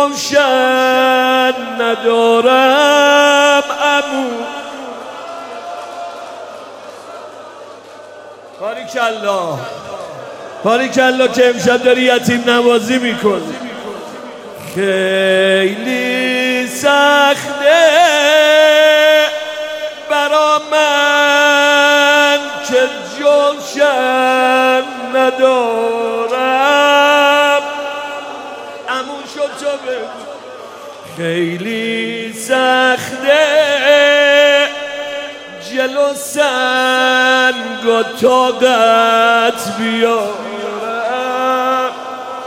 روشن ندارم عمو. باریکالله باریکالله که امشب داری یتیم نوازی میکنی. خیلی سخته برا من که جوشن ندارم. عمو شد تو بگو. خیلی سخته جلو سنگ و طاقت بیارم.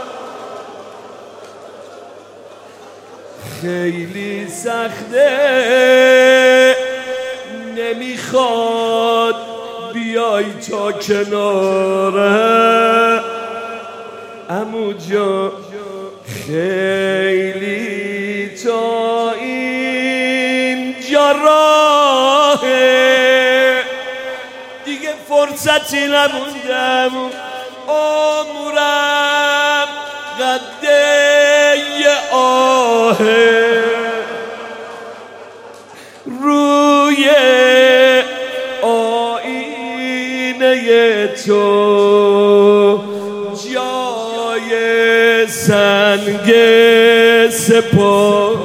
خیلی سخته نمیخواد بیای تا کنارم. عمو جان خیلی تا اینجا راهه، دیگه فرصتی نموندم. عمرم قده آهه، روی آینه تو جای سنگ سپاه.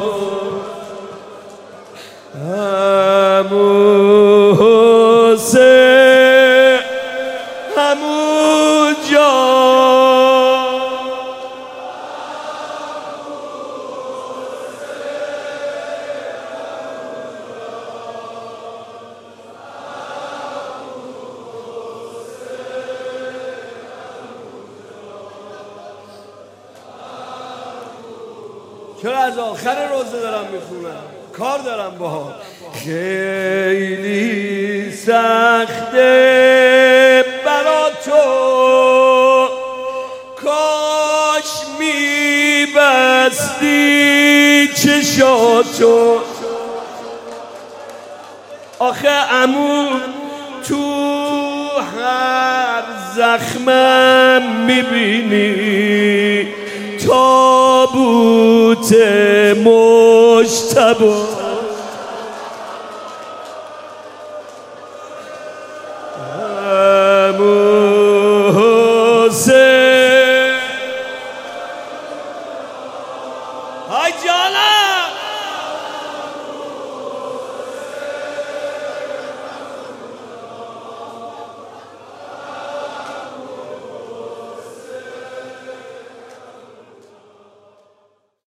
عمو حسین عمو جان چرا از آخر روزه دارم میخونم؟ کار دارم باها. خیلی سخته برا تو، کاش میبستی چشاتو. آخه عمو تو هر زخمم میبینی تابوت مجتبی.